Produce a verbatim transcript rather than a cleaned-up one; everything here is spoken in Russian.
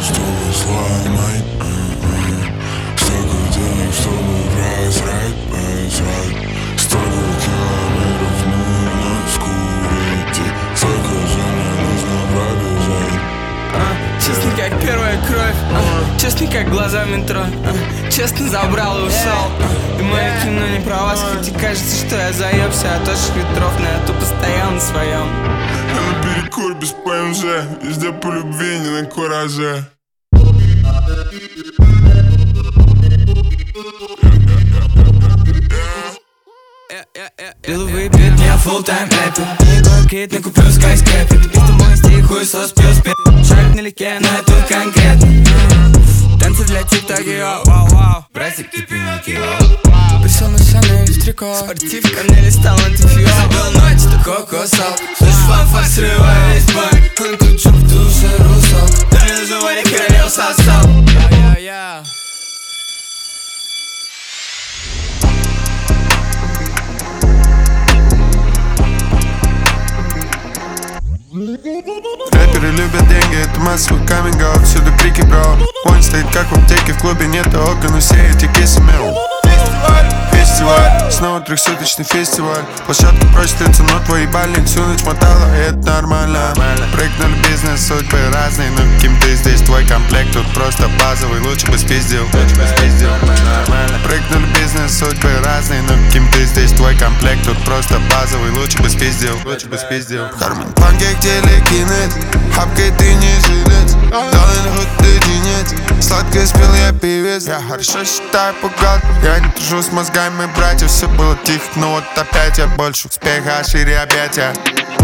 чтобы сломать, столько денег, чтобы просрать, просрать. Столько километров нужно скурить, столько же мне нужно пробежать. а, Честно, как первая кровь, а, честно, как глаза в метро, а, честно, забрал и ушел. И мое кино не про вас, хоть и кажется, что я заебся от ваших ветров, но я тупо стоял на своем. Я на перекур без ПМЖ, везде по любви, не на кураже. Пил выпьет, я full time рэпер. Не кит, не куплю скайскрепер. И ты мой стих, хуесос плюс пи. Шаг налегке, но это конкретно. Танцы для тик-токи, вау-вау. Братик, ты пинки, пришел на сцену из трико. Спортивка мне листал антифьюз. Был ночь, ты кокосал. Слышь, фанфар, срывай весь банк. Он тут чуп, в душе русал. Да мне нужен варик, королев сосал. Я-я-я. Рэперы любят деньги, это массовый каминг-аут. Всюду крики, бро. Он стоит как в аптеке, в клубе нет окон, но все эти кисы мяу. Фестиваль, снова трехсуточный фестиваль. Площадка просит лица, но твой ебальник всю ночь мотала, и это нормально. Прыгнули бизнес, судьбы разные, но каким ты здесь, твой комплект тут просто базовый. Лучше бы спиздил, прыгнули бизнес, судьбы разные, но каким ты здесь, твой комплект тут просто базовый. Лучше бы спиздил, лучше бы спиздил. Карман панкейк телекинет, хапкой ты не жилец. Доллар хоть ты денец, сладко спел я певец. Я хорошо считаю богат, я не дружу с мозгами братьев. Все было тихо, но вот опять я больше успеха, шире объятия.